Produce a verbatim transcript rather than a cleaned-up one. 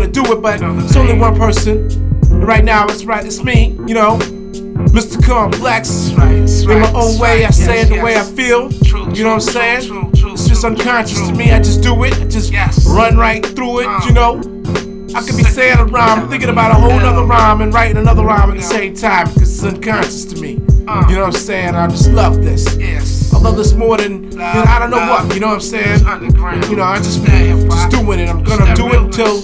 gonna do it, but it's only one person. And right now, it's right, it's me, you know, Mister Complex. In my own way, I say it the way I feel. You know what I'm saying? It's just unconscious to me. I just do it. I just run right through it, you know. I could be saying a rhyme, thinking about a whole nother rhyme, and writing another rhyme at the same time because it's unconscious to me. You know what I'm saying? I just love this. I love this more than, you know, I don't know what. You know what I'm saying? You know, I just just doing it. I'm gonna do it until